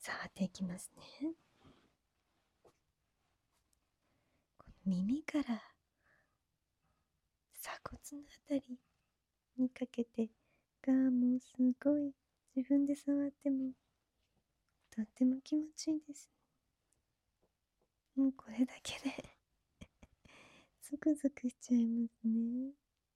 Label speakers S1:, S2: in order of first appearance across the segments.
S1: 触っていきますね。この耳から鎖骨のあたりにかけてがもうすごい、自分で触ってもとっても気持ちいいです。もうこれだけでゾクゾクしちゃいますね。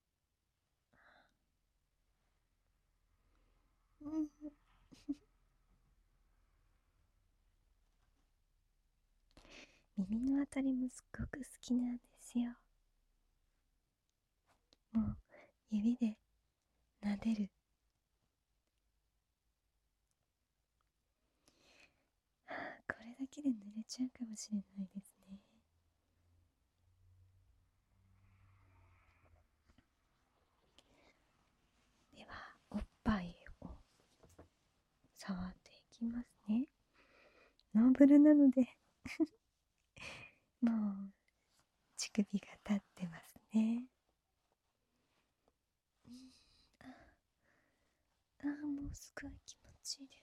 S1: 耳のあたりもすっごく好きなんですよ。もう指で撫でる。これだけで濡れちゃうかもしれないですね。ではおっぱいを触っていきますね。ノーブルなのでもう乳首が立ってますね。もうすごい気持ちいいです。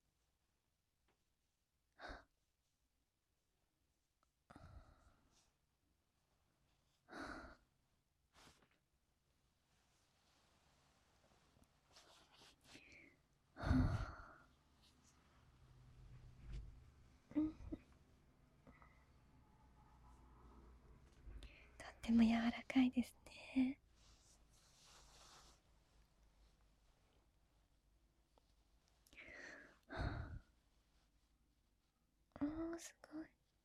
S1: とっても柔らかいですね。すごい。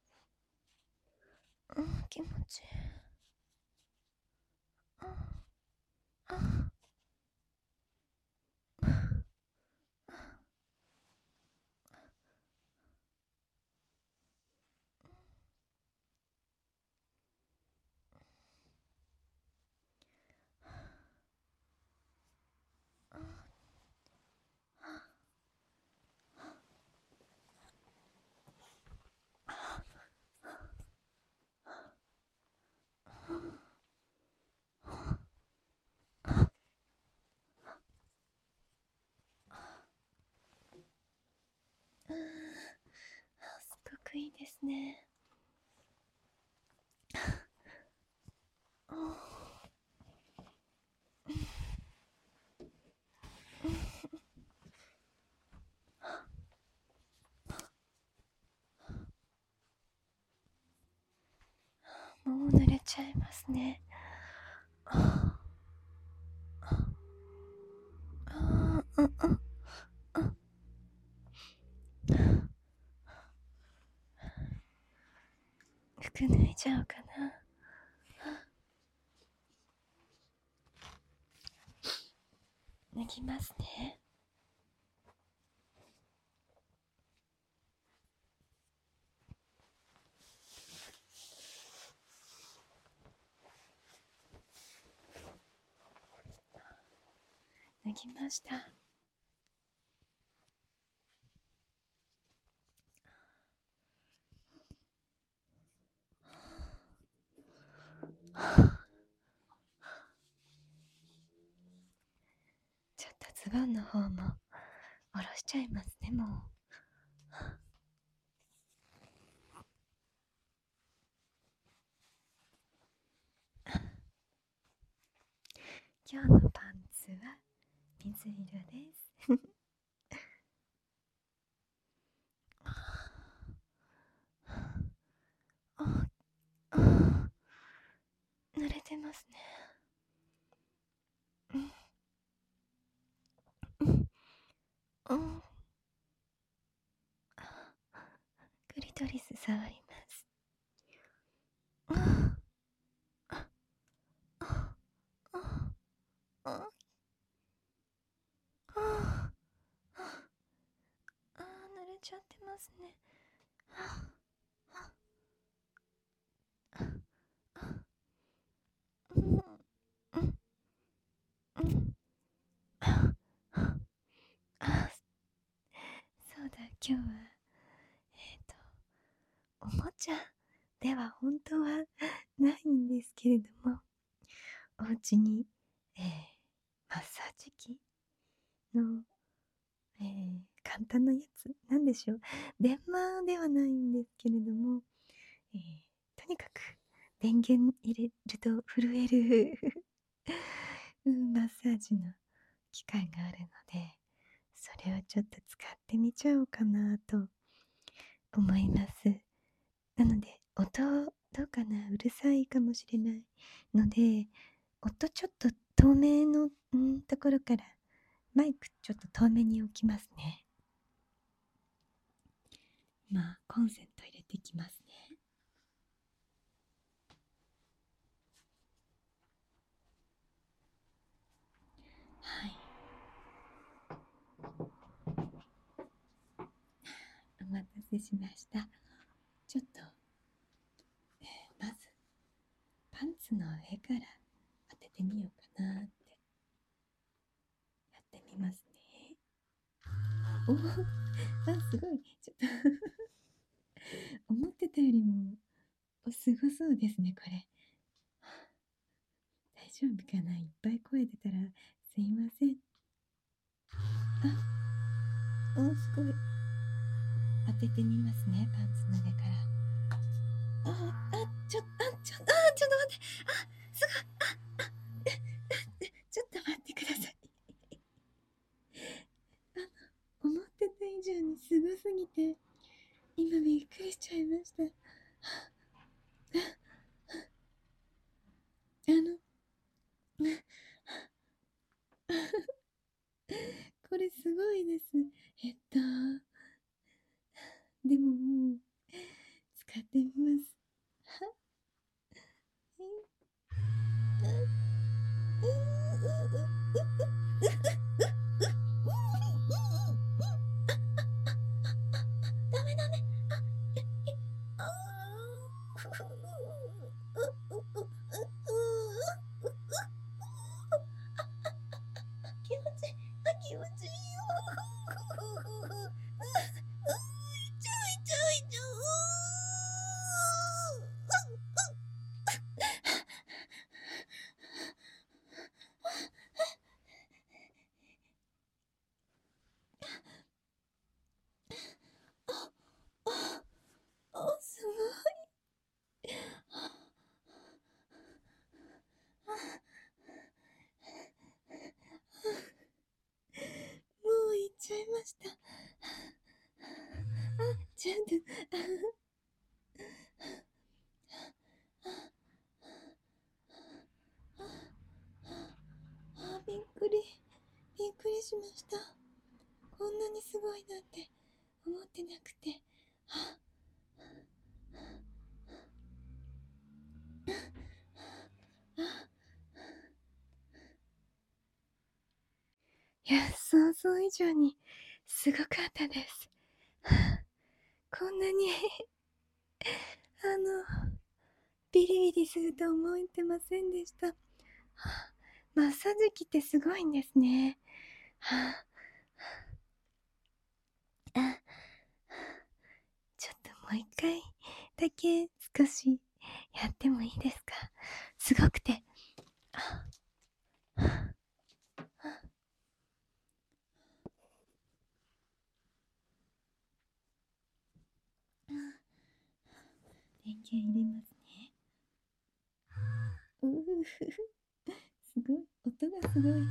S1: 気持ちいい。すごくいいですね。もう濡れちゃいますね。服脱いじゃおうかな。脱ぎますね。脱ぎました。ちょっとズボンの方も下ろしちゃいますね。もう今日のパンツは水色です。濡れてますね。クリトリス触ります。濡れちゃってますね。そうだ、今日はおもちゃでは本当はないんですけれども、お家に、マッサージ機の、 簡単なやつなんでしょう。電話ではないんですけれども、とにかく電源入れると震えるマッサージの機械があるので、それをちょっと使ってみちゃおうかなと思います。なので音どうかな、うるさいかもしれないので、音ちょっと遠めのところからマイクちょっと遠めに置きますね。コンセント入れていきますね。はい、お待たせしました。ちょっと、まずパンツの上から当ててみようかなってやってみますね。おあ、すごい、ちょっと思ってたよりもすごそうですね、これ。大丈夫かな、いっぱい声出たらすいません。すごい。当ててみますね、パンツの上から。ちょっと待って。すごい。ちょっと待ってください。思ってた以上にすごすぎて、今びっくりしちゃいました。これすごいです。でももう、使ってみます。ダメダメ。気持ちいい。気持ちいいよ。ちょいちょいちょすごい。もう行っちゃいました。ちゃんとびっくりしました。こんなにすごいなんて思ってなくて。いや、想像以上にすごかったです。こんなにビリビリすると思ってませんでした。マッサージ機ってすごいんですね。ちょっともう一回だけ少しやってもいいですか？すごくて。電源入れますね。すごい、音がすごい。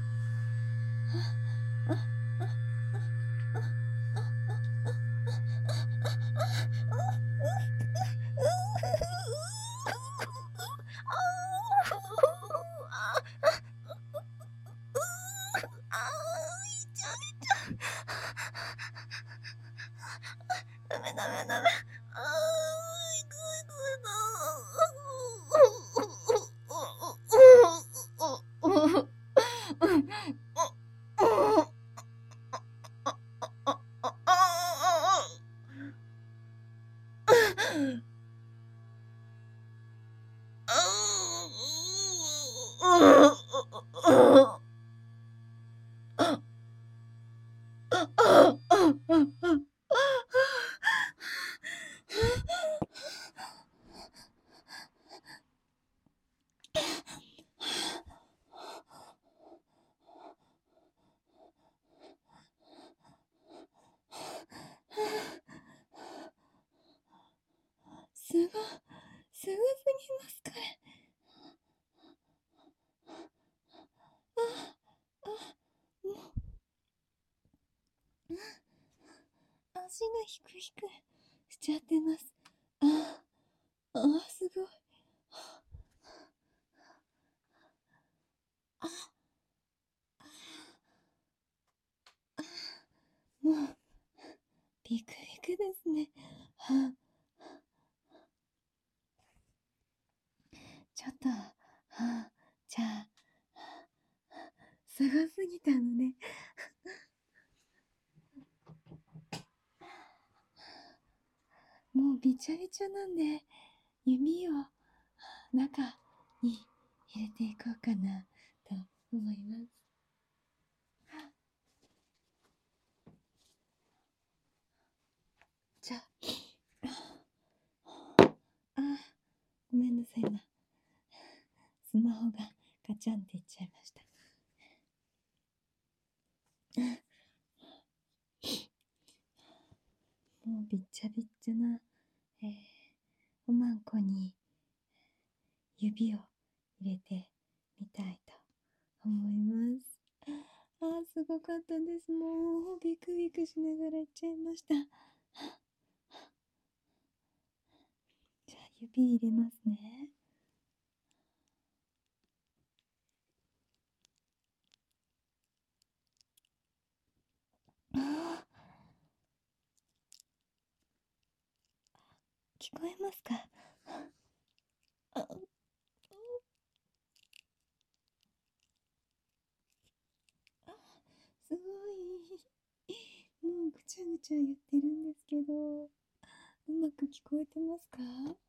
S1: ダメダメダメ。 すごすぎますこれ。もう足がヒクヒクしちゃってます。すごい。もうビクビクですね。ちょっと、じゃあ、すごすぎたのね。もうびちゃびちゃなんで、指を中に入れていこうかなと思います。じゃあ、ごめんなさいな。スマホがガチャンっていっちゃいました。もうびっちゃびっちゃな、おまんこに指を入れてみたいと思います。すごかったです。もうビクビクしながらいっちゃいました。じゃあ指入れますね。聞こえますか？すごい。もうぐちゃぐちゃ言ってるんですけど、うまく聞こえてますか？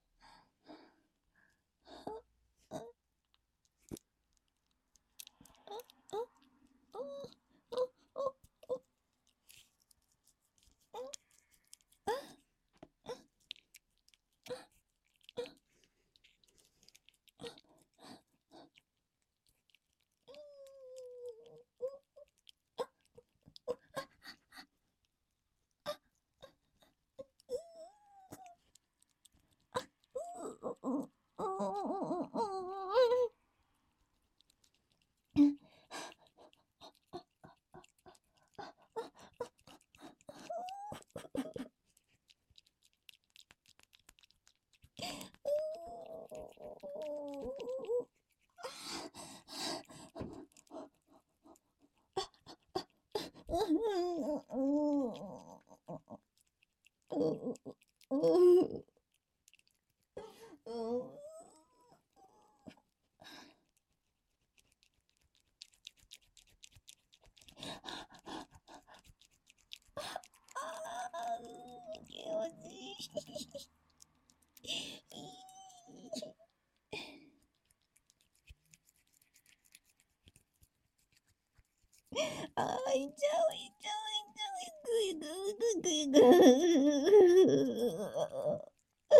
S1: いっちゃう、いっちゃう、いっちゃう、ぐいぐいぐいぐいぐい。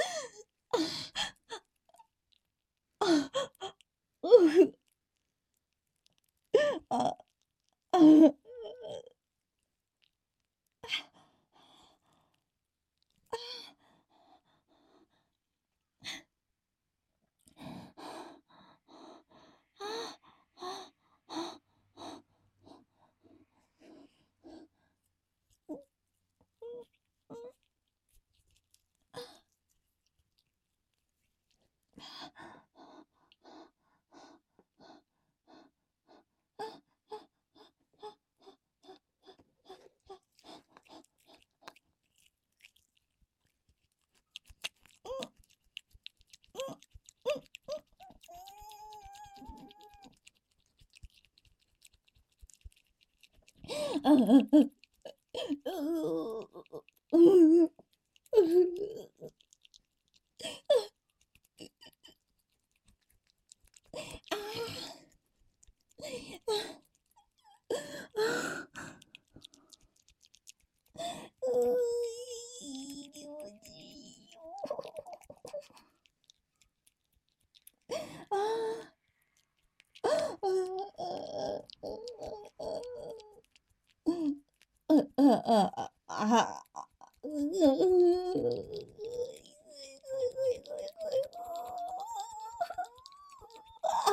S1: あ、あ、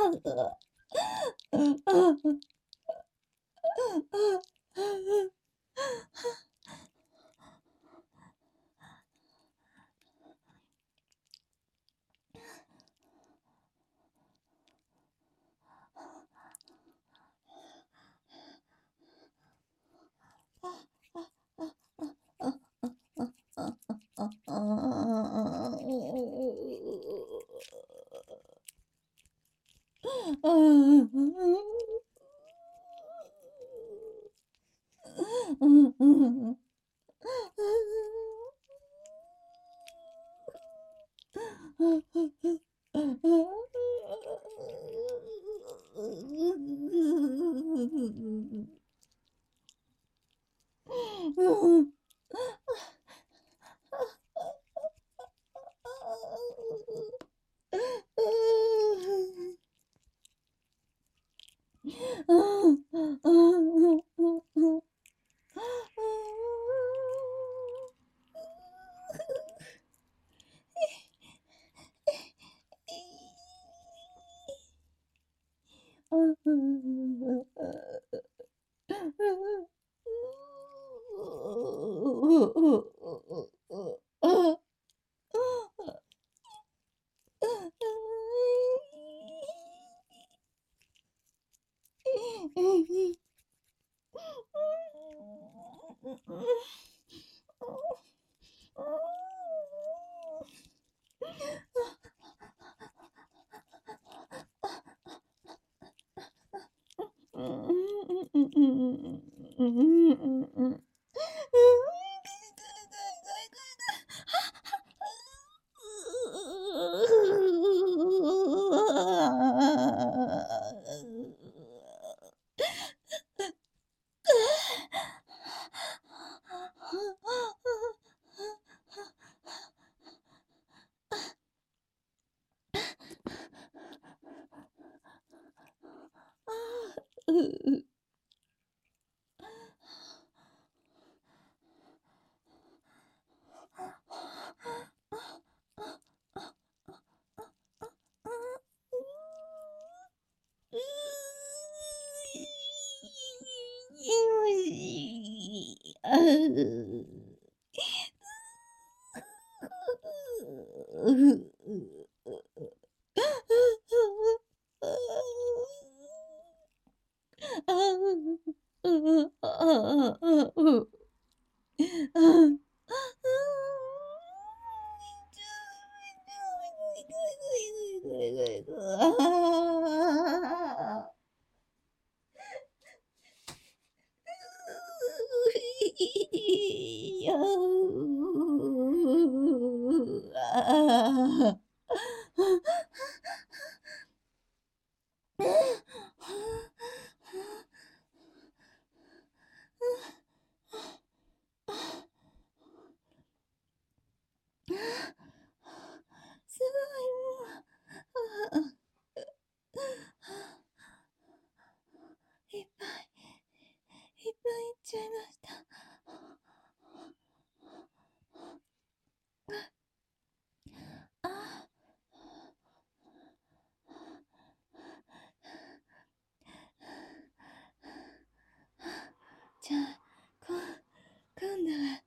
S1: じゃあ、今度は、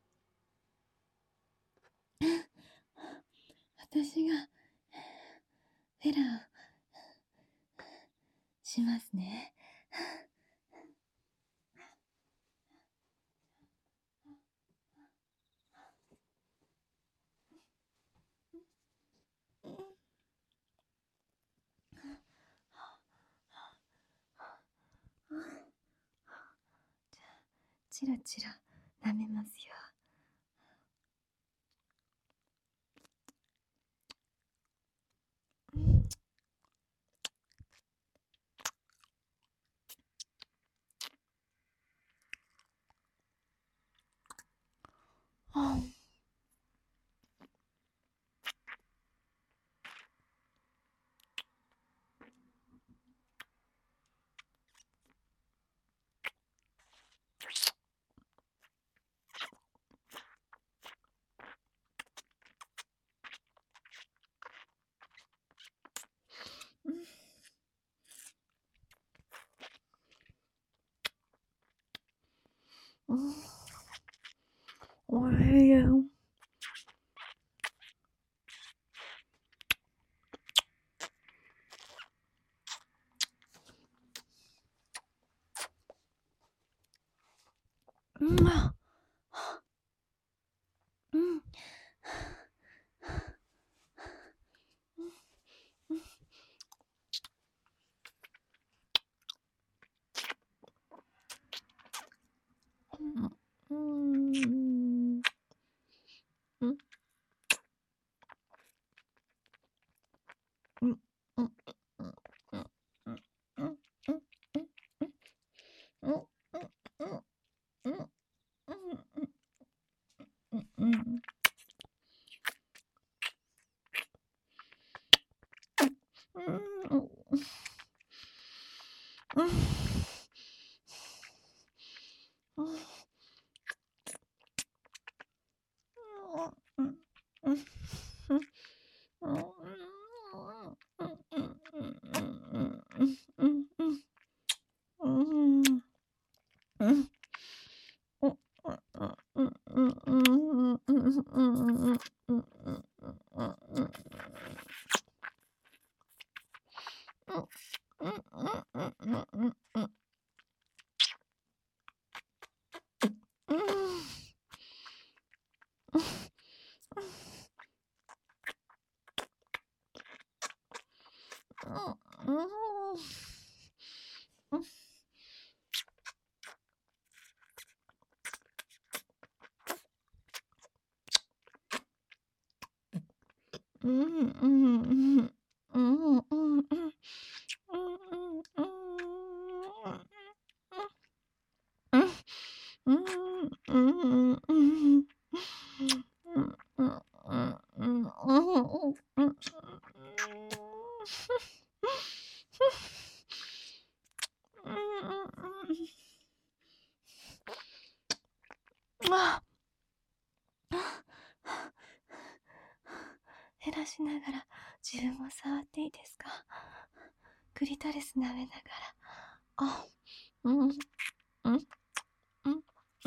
S1: 私が、フェラをしますね。チラチラ舐めますよ。あおいしい。うん、うん、うん、うん、うん、うん、うん、うん、うん、うん、うん、うん、うん、うん、うん、うん、うん、うん、うん、減らしながら自分も触っていいですか？クリトリス舐めながら。あ、うん、うん、うん、うん、うん、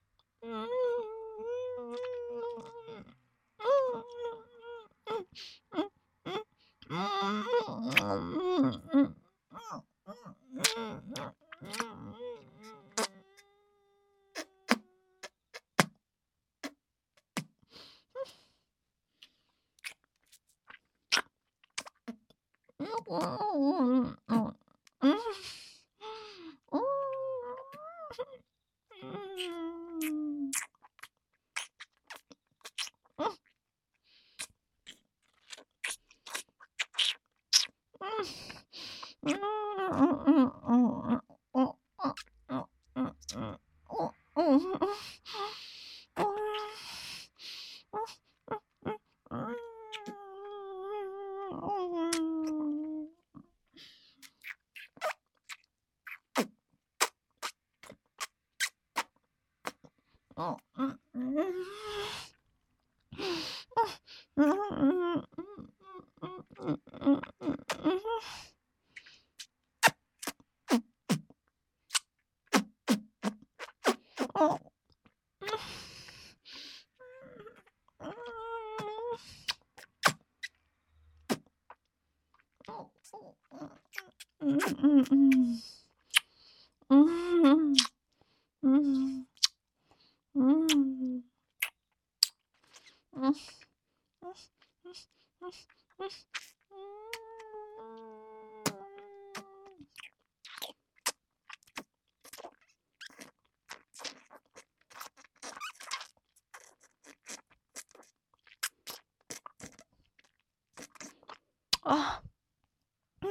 S1: あ、うん、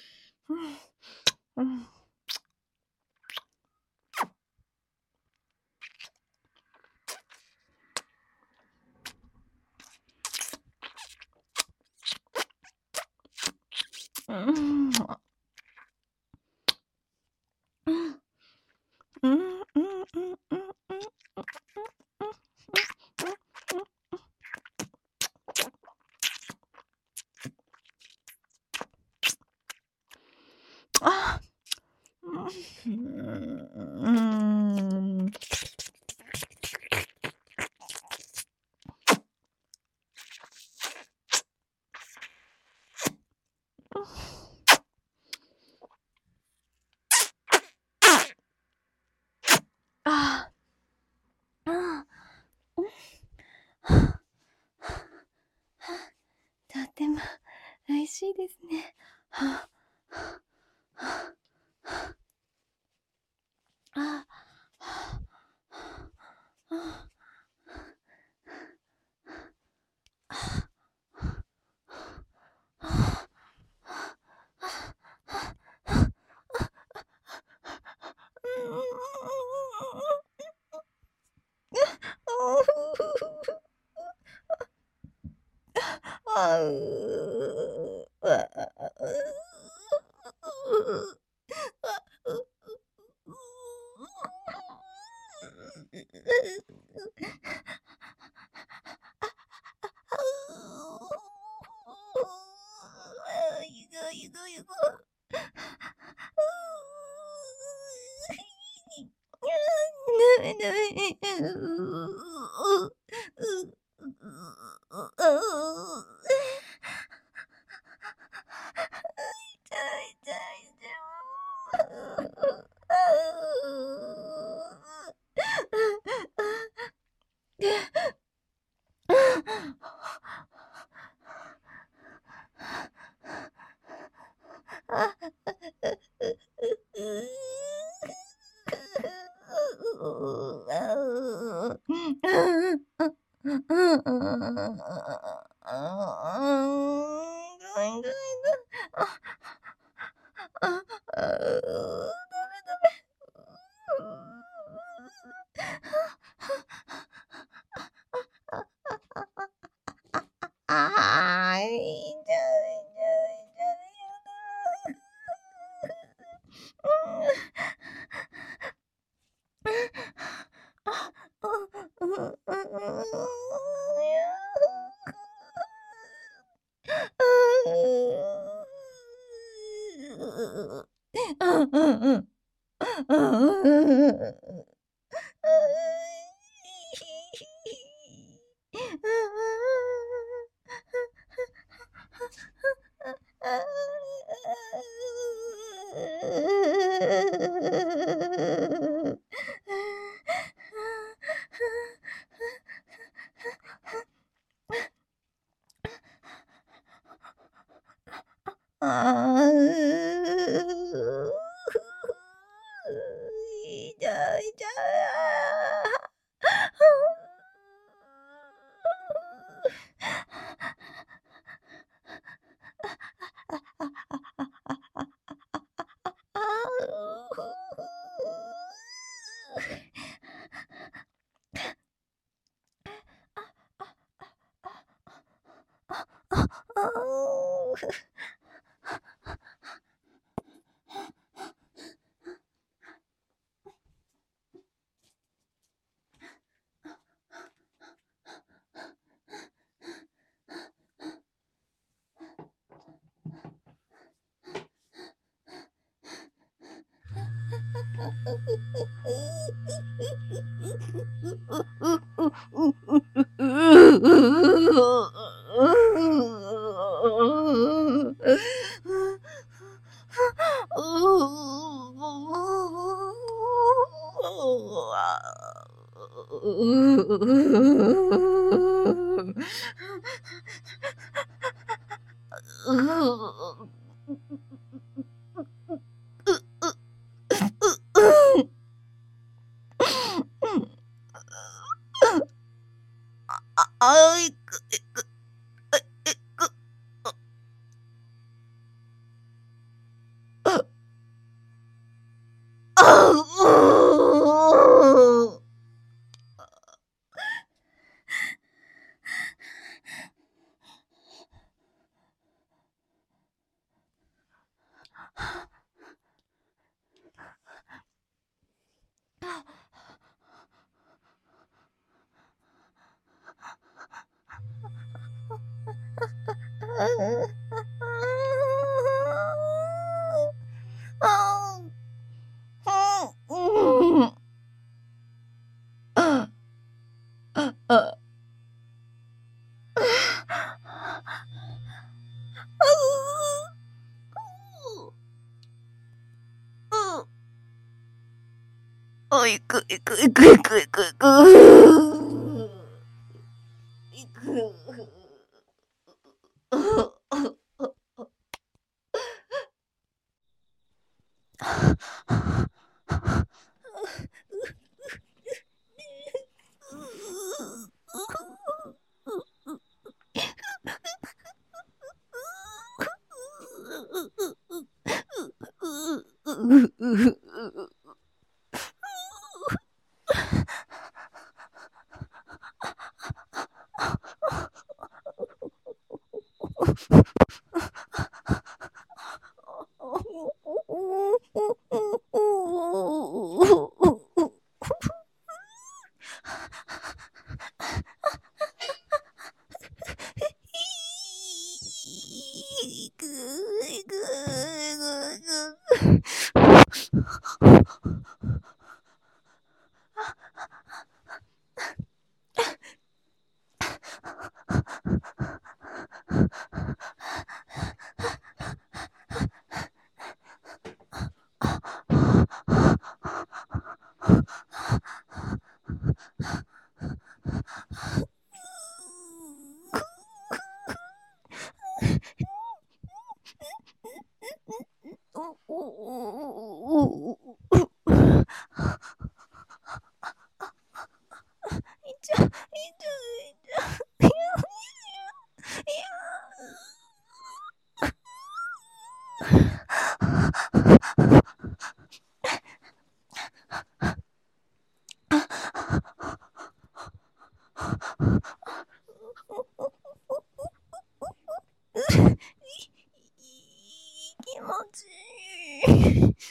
S1: うん、うん、うん、うん、うん、うん、うん、 とっても美味しいですね。 気持ちいい。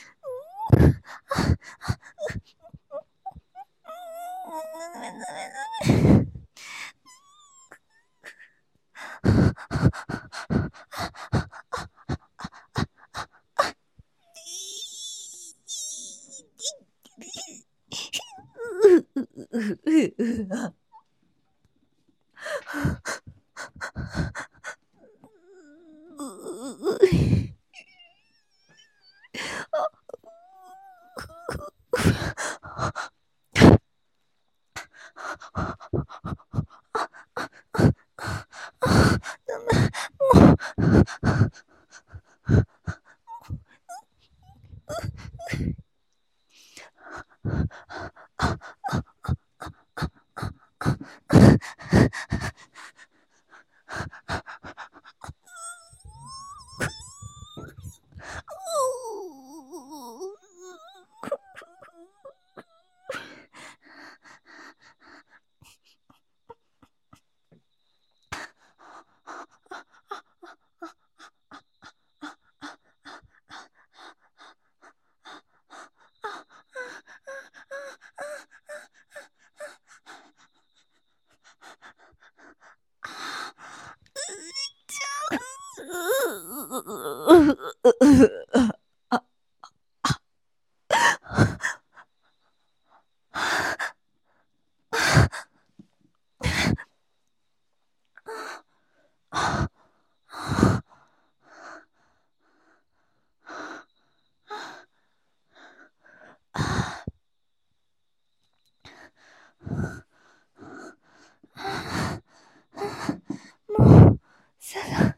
S1: もうす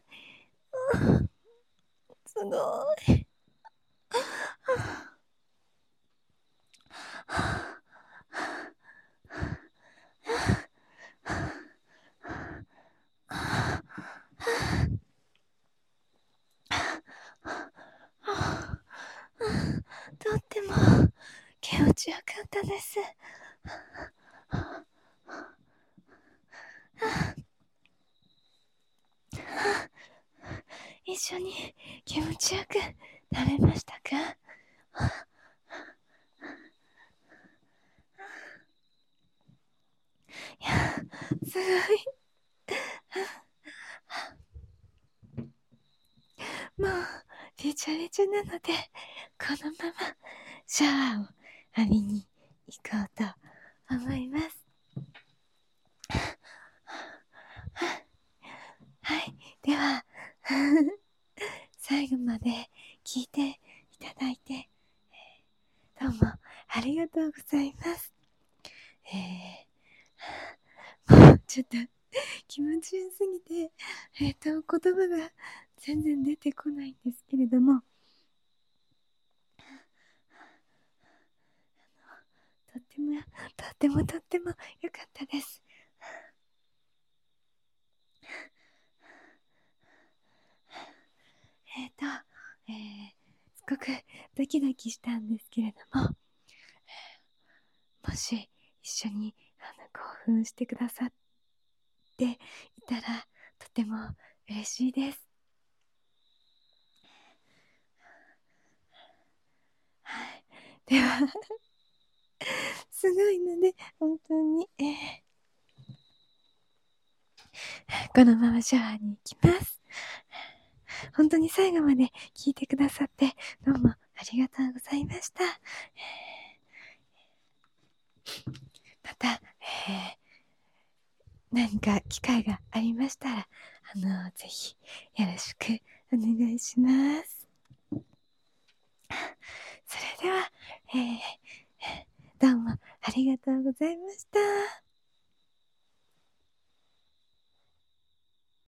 S1: ごい。とっても気持ちよかったです。一緒に気持ちよくなれましたか？いや、すごい。もうびちゃびちゃなので、このままシャワーを浴びに行こうと思います。はい、では最後まで聞いていただいて、どうもありがとうございます。もうちょっと気持ちよすぎて、言葉が全然出てこないんですけれども、とっても良かったです。すごくドキドキしたんですけれども、もし一緒に興奮してくださっていたらとても嬉しいです。はい、ではすごいので本当に、このままシャワーに行きます。本当に最後まで聞いてくださってどうもありがとうございました。また、何か機会がありましたらぜひよろしくお願いします。それでは、どうもありがとうございました。